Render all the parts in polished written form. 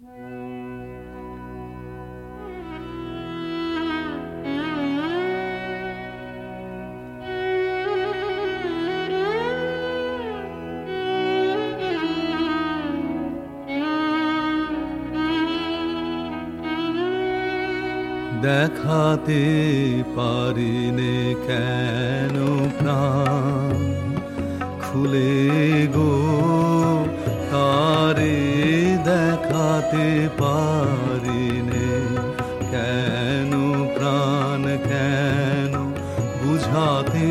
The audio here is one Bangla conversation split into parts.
দেখাতে পারিনে কেন প্রাণ খুলে গো তারে, দেখাতে পারিনে কেন প্রাণ, কেন বুঝাতে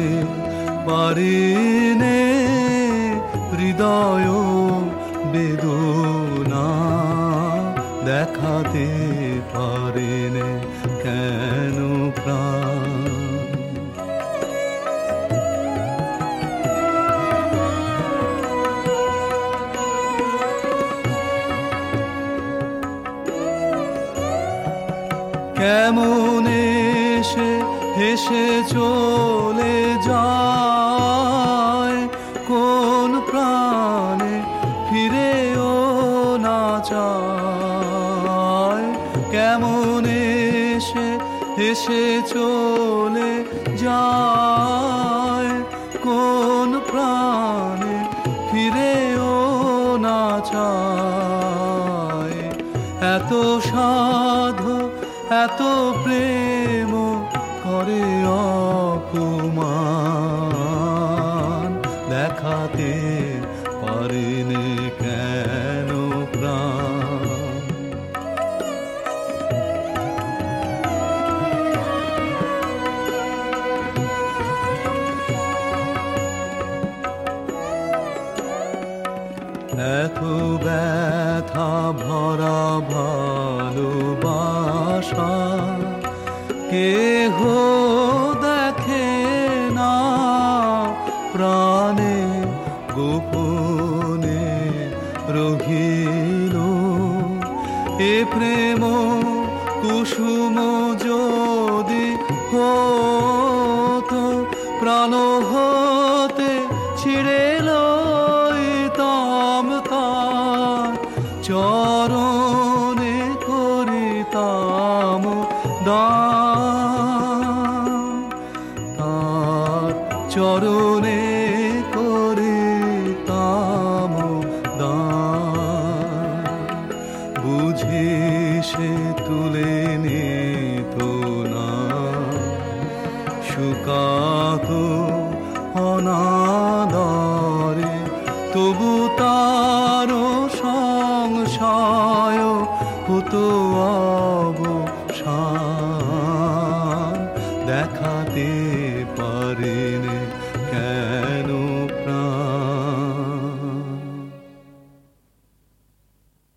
পারিনে হৃদয় বেদনা, দেখাতে পারিনে কেন প্রাণ। কেমন এসে হেসে চলে যায়, কোন প্রাণে ফিরেও না চায়। কেমন এসে হেসে চলে যায়, কোন প্রাণে ফিরেও না চায়। এত সাধু এত প্রেম করে অপমান, দেখাতে পারিনে কেন প্রাণ। এত ব্যথা ভরা ভালোবাসা কেহ দেখে না প্রাণে, গোপনে রহিল এ প্রেম কুসুম যদি হতো প্রাণ হতে ছিঁড়ে লইতাম তার চরণে করিতাম দান, তার চরণে করিতাম দান। বুঝি সে তুলে নিত না শুকাতো অনাদরে, তবু তার সংশয় হতো অবসান, দেখাতে পারিনে কেন